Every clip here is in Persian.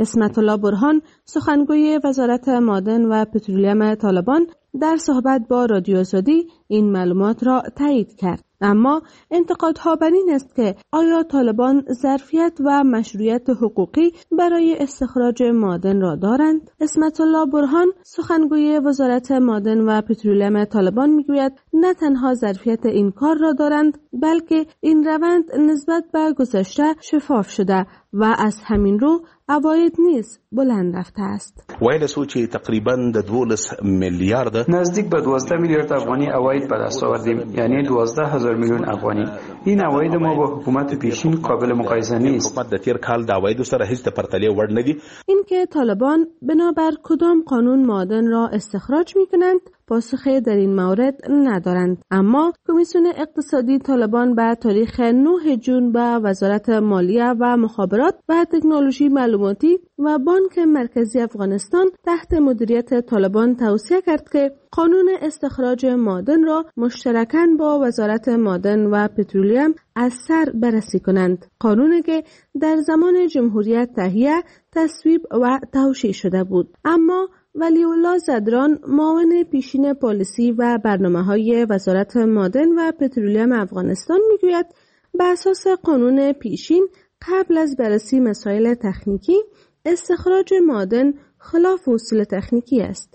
اسمت الله برهان سخنگوی وزارت معدن و پترولیم طالبان در صحبت با رادیو آزادی این معلومات را تایید کرد. اما انتقادها بر این است که آیا طالبان ظرفیت و مشروعیت حقوقی برای استخراج معدن را دارند؟ اسمت الله برهان سخنگوی وزارت معدن و پترولیم طالبان میگوید نه تنها ظرفیت این کار را دارند بلکه این روند نسبت به گذشته شفاف شده و از همین رو عواید نیز بلند رفته است. ویل سو چې تقریبا د 12 میلیارد نزدیک به 12 میلیارد افغانی عواید به دست آوردیم، یعنی 12,000 میلیون افغانی. این عواید ما با حکومت پیشین قابل مقایسه نیست. حکومت د تیر کال د عوایدو سره هیڅ پرتله وړ نه دي. اینکه طالبان بنابر کدام قانون معدن را استخراج می‌کنند پاسخی در این مورد ندارند. اما کمیسیون اقتصادی طالبان به تاریخ 9 جون به وزارت مالیه و مخابرات و تکنولوژی معلوماتی و بانک مرکزی افغانستان تحت مدیریت طالبان توصیه کرد که قانون استخراج معدن را مشترکاً با وزارت معدن و پترولیم از سر بررسی کنند. قانونی که در زمان جمهوریت تهیه، تصویب و توشیح شده بود. اما ولی الله زدران معاون پیشین پالیسی و برنامه‌های وزارت معدن و پترولیم افغانستان میگوید به اساس قانون پیشین قبل از بررسی مسائل تکنیکی استخراج معدن خلاف اصول تکنیکی است.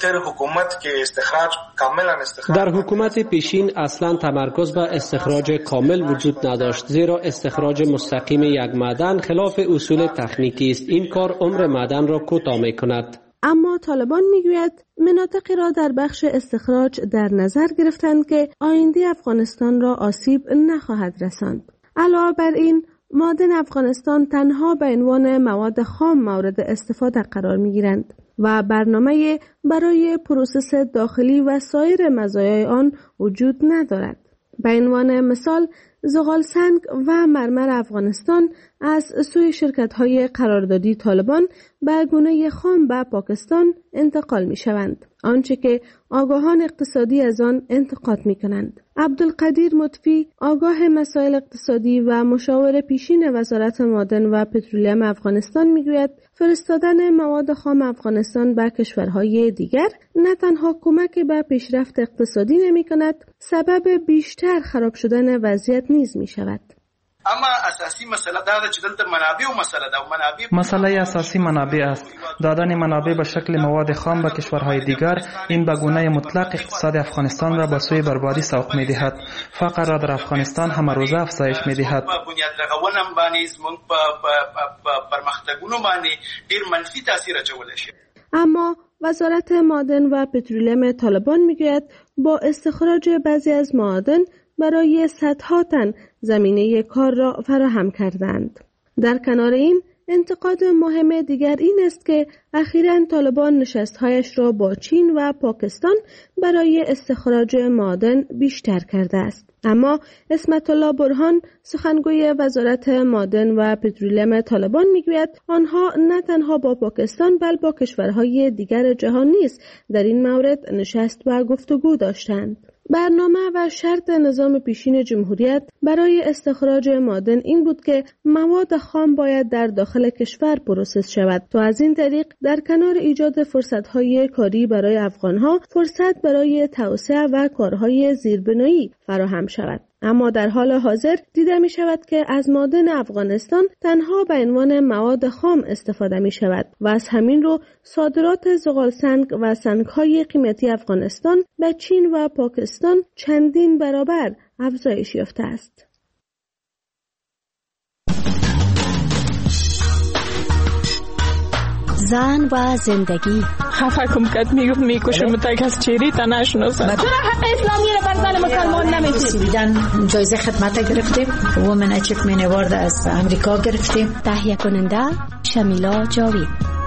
در حکومت پیشین اصلا تمرکز بر استخراج کامل وجود نداشت، زیرا استخراج مستقیم یک معدن خلاف اصول تکنیکی است. این کار عمر معدن را کوتاه می‌کند. اما طالبان میگوید مناطقی را در بخش استخراج در نظر گرفتند که آینده افغانستان را آسیب نخواهد رساند. علاوه بر این معدن افغانستان تنها به عنوان مواد خام مورد استفاده قرار میگیرند و برنامه برای پروسس داخلی و سایر مزایای آن وجود ندارد. به عنوان مثال زغال سنگ و مرمر افغانستان از سوی شرکت‌های قراردادی طالبان به گونه خام به پاکستان انتقال می‌شوند، آنچه که آگاهان اقتصادی از آن انتقاد می‌کنند. عبدالقدیر مطفی آگاه مسائل اقتصادی و مشاور پیشین وزارت معدن و پترولیم افغانستان می‌گوید فرستادن مواد خام افغانستان به کشورهای دیگر نه تنها کمک به پیشرفت اقتصادی نمی‌کند، سبب بیشتر خراب شدن وضعیت نیز می‌شود. اما اساسی مسئله دا چې دلته منابع او مسئله دا منابع مسئله اساسی منابع است. دادن منابع به شکل مواد خام به کشورهای دیگر این به گونه مطلق اقتصاد افغانستان را به سوی بربادی سوق می‌دهد. فقر را در افغانستان همه روزه افزایش می‌دهد. بنیاد رغونم باندې زموږ په پرمختګونو باندې ډیر منفي تاثیر اچولی شي. اما وزارت معدن و پترولیم طالبان میگوید با استخراج بعضی از معادن برای صدها تن زمینه کار را فراهم کردند. در کنار این انتقاد مهم دیگر این است که اخیراً طالبان نشست‌هایش را با چین و پاکستان برای استخراج معدن بیشتر کرده است. اما اسمت الله برهان سخنگوی وزارت معدن و پترولیم طالبان میگوید آنها نه تنها با پاکستان بلکه با کشورهای دیگر جهان نیز در این مورد نشست و گفتگو داشتند. برنامه و شرط نظام پیشین جمهوریت برای استخراج معدن این بود که مواد خام باید در داخل کشور پروسس شود تا از این طریق در کنار ایجاد فرصت‌های کاری برای افغان‌ها فرصت برای توسعه و کارهای زیربنایی فراهم شود. اما در حال حاضر دیده می شود که از معدن افغانستان تنها به عنوان مواد خام استفاده می شود و از همین رو صادرات زغال سنگ و سنگ‌های قیمتی افغانستان به چین و پاکستان چندین برابر افزایش یافته است. زن و زندگی خفه کم کت میکشم تا کس چیری تا نشناسم. چرا حق اسلامی را بر زن مسلمان نمیدید؟ جایزه خدمت گرفتیم. وومن اچیومنت اوارد از امریکا گرفتیم. تهیه کننده شمیلا جاوید.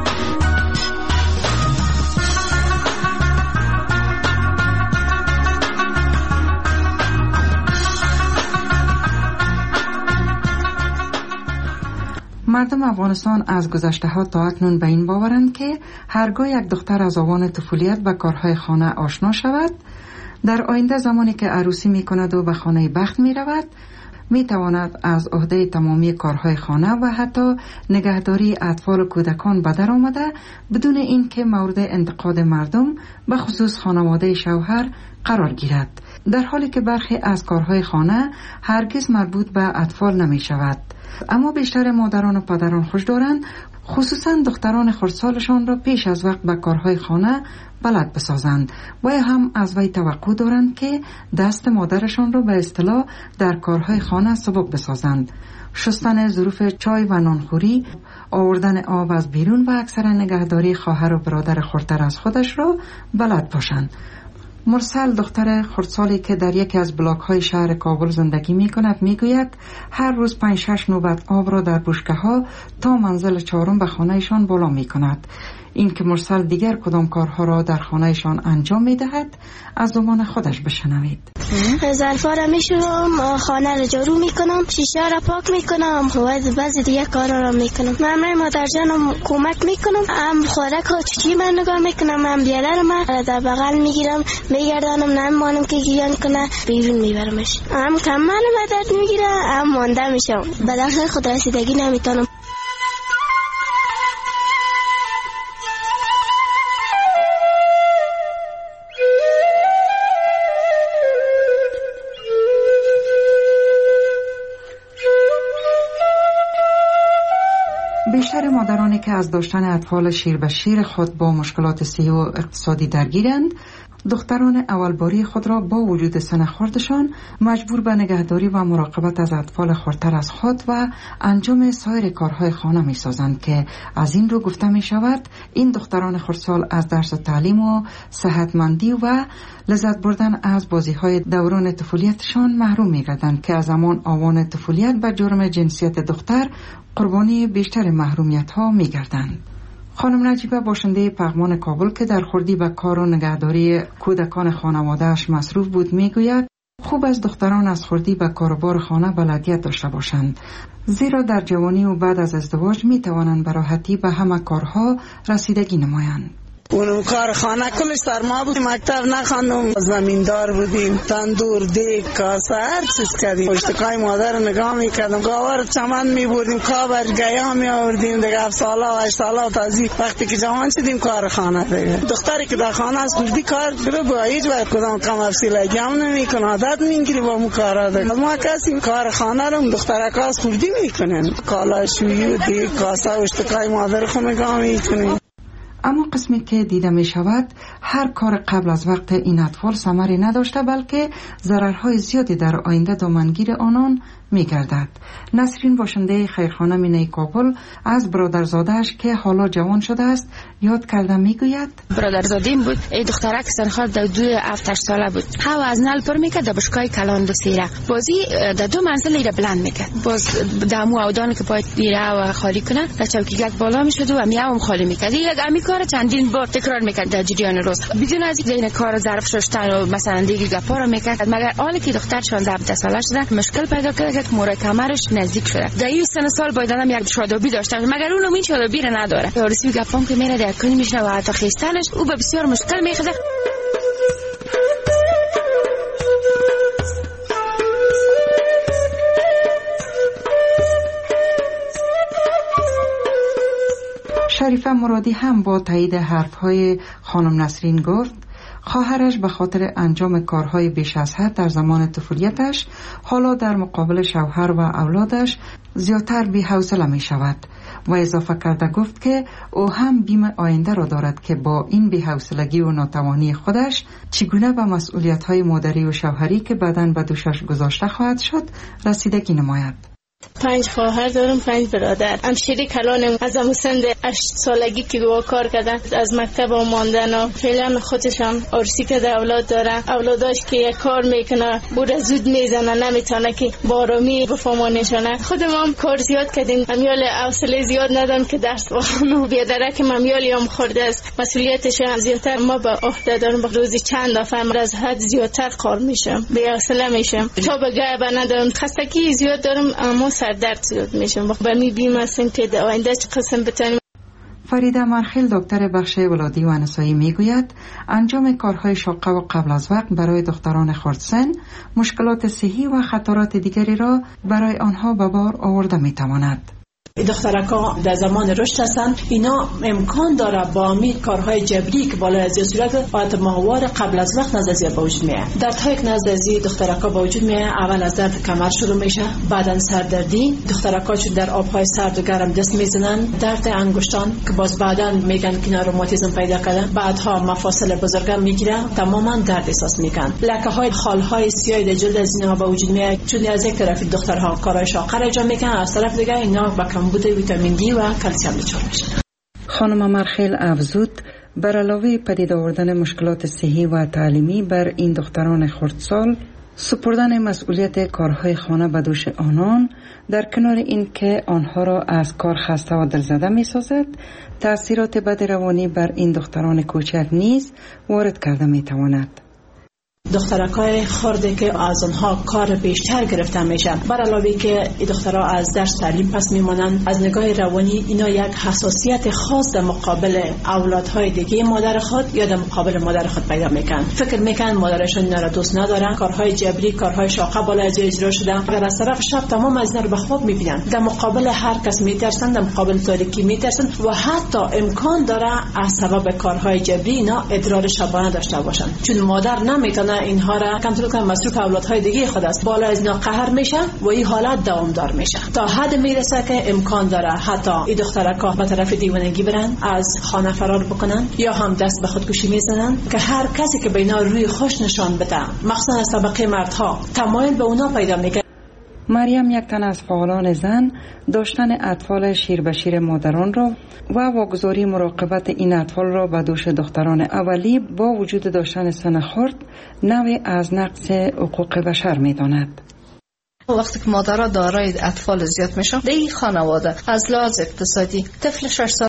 مردم افغانستان از گذشته ها تا اکنون به این باورند که هرگاه یک دختر از آوان طفولیت و کارهای خانه آشنا شود، در آینده زمانی که عروسی می کند و به خانه بخت می رود، می تواند از عهده تمامی کارهای خانه و حتی نگهداری اطفال و کودکان به در آمده بدون اینکه مورد انتقاد مردم به خصوص خانواده شوهر قرار گیرد، در حالی که برخی از کارهای خانه هرگز مربوط به اطفال نمی شود. اما بیشتر مادران و پدران خوش دارند خصوصا دختران خردسالشان را پیش از وقت به کارهای خانه بلد بسازند و هم از وی توقع دارند که دست مادرشان را به اصطلاح در کارهای خانه سبک بسازند. شستن ظروف چای و نانخوری، آوردن آب از بیرون و اکثر نگهداری خواهر و برادر خردتر از خودش را بلد باشند. مرسل دختر خردسالی که در یکی از بلاک‌های شهر کابل زندگی می‌کند می‌گوید هر روز 5-6 نوبت آب را در بشکه‌ها تا منزل 4 به خانه‌شان بالا می‌کند. این که مرسل دیگر کدام کارها را در خانه‌شان انجام می‌دهد از زبان خودش بشنوید. ظرفا را می‌شورم، خانه را جارو می‌کنم، شیشه را پاک می‌کنم و بعضی دیگه کارا را می‌کنم. من مادر جانم کمک می‌کنم، هم خوراک ها چی من نگاه می‌کنم، هم بیادر من در بغل می‌گیرم میگردانم، نمی‌مانم که گیران کنه بیرون میبرمش. هم کمر به درد می‌گیره، هم مانده میشم، به دست خود رسیدگی نمی‌تونم. بیشتر مادرانی که از داشتن اطفال شیر به شیر خود با مشکلات صحی و اقتصادی درگیرند، دختران اولباری خود را با وجود سن خردشان مجبور به نگهداری و مراقبت از اطفال خردتر از خود و انجام سایر کارهای خانه می سازند که از این رو گفته می شود این دختران خردسال از درس و تعلیم و صحتمندی و لذت بردن از بازی‌های دوران طفولیتشان محروم می گردند که از زمان آوان طفولیت به جرم جنسیت دختر قربانی بیشتر محرومیت‌ها می گردند. خانم نجیبه باشنده پغمان کابل که در خردی به کار و نگهداری کودکان خانواده‌اش مصروف بود میگوید خوب از دختران از خردی به کاروبار خانه بلدیت داشته باشند، زیرا در جوانی و بعد از ازدواج می توانند به راحتی به همه کارها رسیدگی نمایند. اونم کار خانه کلش سرما بود، مکتب نخواندم، زمیندار بودیم، تندور، دیگ، کاسه هر چیز کردیم. پشتکای مادر نگاه میکردم، گاور چمن میبردیم، کابر گیا میآوردیم دیگه. 7 ساله و 8 ساله و تازی وقتی که جوان شدیم کار خانه دیگه. دختری که در خانه است کلی کار کرده با هیچ وقت کدام کم افسیله جام نمیکنه، عادت میگیری با مو کارا دیگه. ما کسی کار خانه رو دخترکاس کلی میکنن، کالا شویی و دیگ، کاسه و پشتکای مادر خو نگاه میکنیم. اما قسمی که دیده می شود هر کار قبل از وقت این اطفال ثمری نداشته بلکه ضررهای زیادی در آینده دامنگیر آنان می گردد. نسرین باشنده خیرخانه مینه کابل از برادرزادهش که حالا جوان شده است یاد کرده می گوید برادرزادیم بود، ای دخترک سنخال در 2-7 ساله بود، هوا از نل پر میکرد در بشکای کلان دو سیره بازی در 2 منزل ایره بلند میکرد، باز دمو اودان که باید ایره و خالی کنه در چوکیگک بالا میشد و میاوم خالی میکرد. یک امی کار چندین بار تکرار میکرد در جریان روز بدون از این کار ظرف شستن و مثلا دیگه گپا رو میکرد. مگر حالی که دختر 16 ساله شده مشکل پیدا کرد که مورد کمرش نزدیک شده. در این سن سال باید آدم یک شادابی داشته مگر اونم این شادابی رو نداره. یارسی گپام که میره در کنی میشنه و حتی خیستنش او به بسیار مشکل میخوره. شریفه مرادی هم با تایید حرفهای خانم نسرین گفت خواهرش به خاطر انجام کارهای بیش از حد در زمان طفولیتش حالا در مقابل شوهر و اولادش زیادتر بی‌حوصله می شود و اضافه کرده گفت که او هم بیم آینده را دارد که با این بی‌حوصلگی و ناتوانی خودش چگونه به مسئولیت‌های مادری و شوهری که بعداً به دوشش گذاشته خواهد شد رسیدگی نماید. 5 خواهر دارم، 5 برادر. همشیری کلانم از سن 8 سالگی که با کار کردن از مکتب ماندن و فعلا خودشان عرسی که اولاد داره، اولاداش که یک کار میکنه بوده زود میزنه نمیتونه که بارامی بفهمانشانه. خودم هم کار زیاد کردیم، امیال حوصله زیاد ندارم که درس بخونم. بیادره که امیالی هم خورده است مسئولیتش زیادتر ما به عهده دارم. روزی چند دفعه از حد زیادتر کار میشم، بی حوصله میشم، تا به گه ندارم، خستگی زیاد دارم، اما سردرد زیاد میشم. با می بیمارستان که در آینده چه قسم بتونیم. فریده مرخیل دکتر بخش ولادی و نسایی میگوید انجام کارهای شاقه و قبل از وقت برای دختران خردسن مشکلات صحی و خطرات دیگری را برای آنها به بار آورده میتواند. دخترکا در زمان رشد هستند، اینا امکان داره با می کارهای جبری که بالای از صورت باید ماهوار قبل از وقت نزدازی به وجود میاد. دردهای که نزدازی دخترکا به وجود میاد، اول از درد کمر شروع میشه، بعدن سردردی، دخترکا چون در آبهای سرد و گرم دست میزنن، درد انگشتان که باز بعدن میگن که روماتیسم پیدا کردن، بعدها مفاصل بزرگ میگیره، تماما درد احساس میکنن. لکه های خالهای سیاه در جلد از اینها به وجود میاد، چون از یک طرف دخترها کارهای شاقه را انجام میکنن، از طرف دیگه اینا با کمبود ویتامین دی و کلسیم دچار میشن. خانم مرخیل افزود بر علاوه پدید آوردن مشکلات صحی و تعلیمی بر این دختران خردسال، سپردن مسئولیت کارهای خانه به دوش آنان در کنار این که آنها را از کار خسته و دلزده می سازد، تأثیرات بد روانی بر این دختران کوچک نیز وارد کرده می تواند. دخترکای خرده که از آنها کار بیشتر گرفته میشن، بر علاوه که دخترها از درس تعلیم پس میمانند، از نگاه روانی اینا یک حساسیت خاص در مقابل اولادهای دیگه مادر خود یا در مقابل مادر خود پیدا میکنن. فکر میکنن مادرشون اینا را دوست ندارن، کارهای جبری، کارهای شاقه بالای از اجرا شده، اگر از طرف شب تمام از اینا رو به خواب میبینن، در مقابل هر کس میترسن، در مقابل تاریکی میترسن و حتی امکان داره از سبب کارهای جبری اینا ادرار شبانه داشته باشن، چون مادر نمیتونه اینها را کنترل کنه، مصروف اولادهای دیگه خود است، بالا از اینا قهر میشه و این حالت دوامدار میشه تا حد میرسه که امکان داره حتی این دخترکا به طرف دیوانگی برن، از خانه فرار بکنن یا هم دست به خودکشی میزنن که هر کسی که به اینا روی خوش نشان بده، مخصوصا از طبقه مردها، تمایل به اونا پیدا میکنه. مریم یک تن از فعالان زن داشتن اطفال شیر به شیر مادران را و واگذاری مراقبت این اطفال را به دوش دختران اولی با وجود داشتن سن خرد نوعی از نقض حقوق بشر می داند. وقتی که مادرها دارای اطفال زیاد میشن، در این خانواده از لحاظ اقتصادی طفل 6 سال